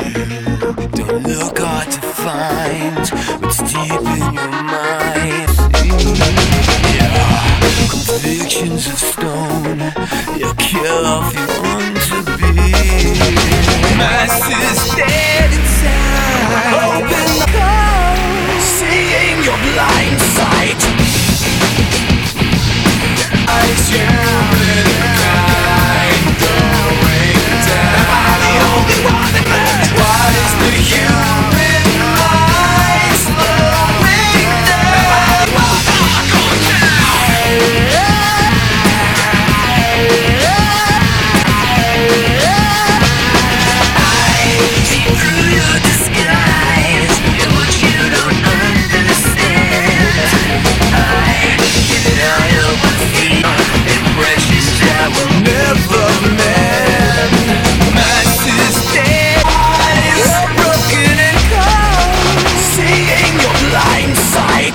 Don't look hard to find what's deep in your mind. Yeah, convictions of stone, you kill off you want to be. Masses dead inside. Open the door, seeing your blind sight. Eyes human kind going down. Am I the only one that matters? What is the human mind slowing down? Am I the one that goes down? I see through your disguise and what you don't understand. I get it out of my feet. Impressions that will never mend. Masses dead, eyes broken and cold, seeing your blind sight.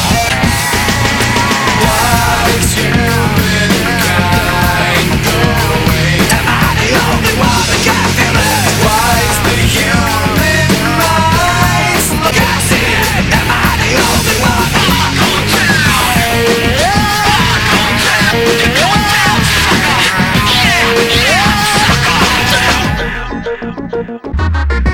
Why is humankind going? Am I the only one that can feel it? Why is the human mind slow? Am I the only one that goes down? You're going down, sucker. Yeah, sucker.